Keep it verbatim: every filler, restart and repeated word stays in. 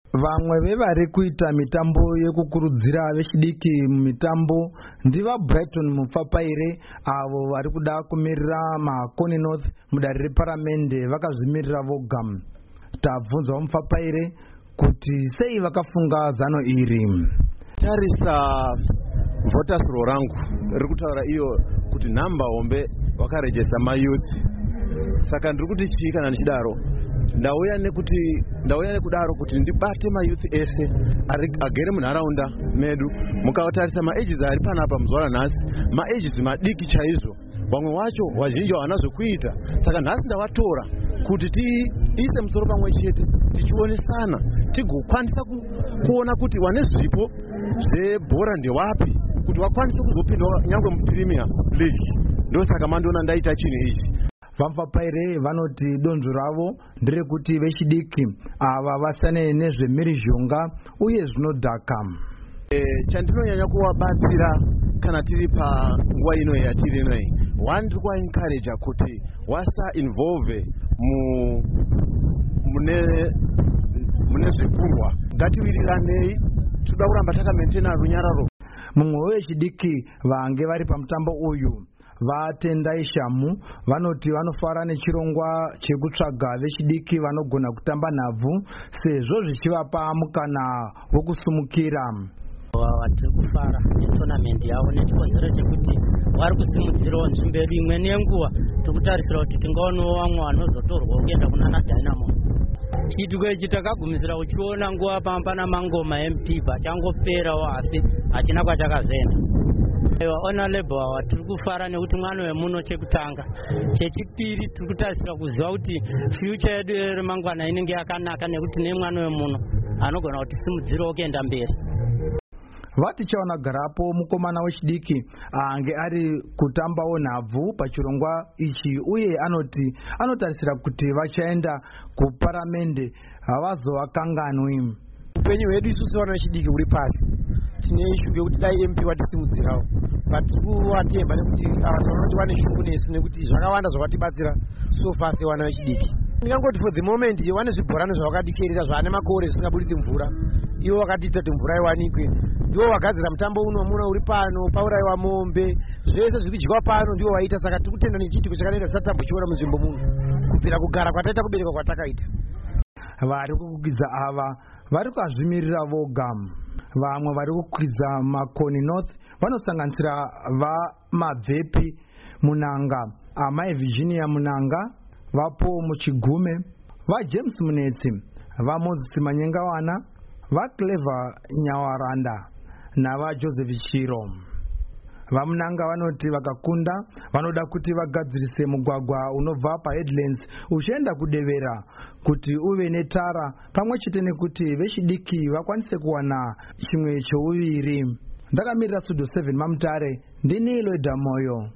Vamwe vevari kuita mitambo yekukurudzira vechidiki mumitambo ndiva Brighton Mupfapaire avo vari kuda kumirira maKoni North mudare reparamende vakazvimirira voga. Tabvunzwa Mupfapaire kuti sei vakafunga zano iri. Tarisa voters roll rangu riri kutaura iyo kuti nhamba hombe vakarejesa mayouth, saka ndiri kuti chii kana ndichidaro ndauya nekuti ndauya nekudaro kuti ndibate mayouth ese agere munharaunda medu. Mukatarisa maages ari panapa muzuva ranhasi maages madiki chaizvo, vamwe wacho vazhinji havana zvokuita, saka nhasi ndavatora kuti tiise musoro pamwe chete tichionesana tigokwanisa kuona kuti wane zvipo zvebhora ndewapi kuti vakwanise kuzopinda nyangwe muPremier League. Ndosaka mandoona ndaita chinhu ichi. Vamupfapaire vanoti donzvo ravo nderekuti vechidiki ava vasane nezvemhirizhonga uye zvinodhaka. E, chandinonyanya kuvabatsira kana tiri panguva ino yatiri inoi, one ndiri kuvaencouragea kuti wasa involve mu mune mune zvekurwa, ngatiwiriranei, toda kuramba takamaintaina runyararo. Mumwe wechidiki vange vari pamutambo uyu vatendai Shamu vanoti vanofara nechirongwa chekutsvaga vechidiki vanogona kutamba nhabvu sezvo zvichivapa mukana wokusumukira. Vatiri kufara netournament yavo nechikonzero chekuti vari kusimudzirawo nzvimbo yedu. Imwe nenguva tiri kutarisira kuti tingaonawo vamwe vanozotorwa kuenda kunana Dynamo. Chiitiko ichi takagumisira uchiona nguva pana mangoma M P pachangoperawo asi hachina kwachakazoenda. Ona Labour watiri kufara nekuti mwana wemuno chekutanga. Chechipiri tiri kutarisira kuziva kuti future yedu remangwana inenge yakanaka nekuti nemwana wemuno anogona kuti simudzirawo kuenda mberi. Vati chaona garapo mukomana wechidiki ange ari kutambawo nhabvu pachirongwa ichi uye anoti anotarisira kuti vachaenda kuparamende havazovakanganwi. Upenyu hwedu isusu vana vechidiki uri pasi, tine shungu yekuti dai M P watisimudzirawo, vatiri kuvatemba nekuti avataona kuti vane shungu nesu nekuti zvakawanda zvavatibatsira so far sevana vechidiki. Ndingangoti for the moment vane zvibhorani zvavakaticherera zvane makore zvisingabuditsi mvura, ivo vakatiita kuti mvura iwanikwe, ndivo vagadzira mutambo uno muno uri pano pauraiwa mombe, zvese zviri kudyiwa pano ndivo vaita. Saka tiri kutenda nechiitiko chakanoita tisatatambochiona munzvimbo muno kubvira kugara kwataita kubereka kwatakaita. Vari kukwidza ava vari kuzvimirira voga. Vamwe vari kukwidza maKoni North vanosanganisira vaMabvepi Munanga, Amai Virginia Munanga, vapo Muchigume, vaJames Munetsi, vaMoses Manyengawana, vaClever Nyawaranda navaJoseph Chiro. Vamunanga vanoti vakakunda vanoda kuti vagadzirise mugwagwa unobva paHeadlands uchienda kudevera kuti uve netara pamwe chete nekuti vechidiki vakwanise kuwana chimwe cheuviri. Ndakamirira Studio seven Mamutare, ndini Lloyd Moyo.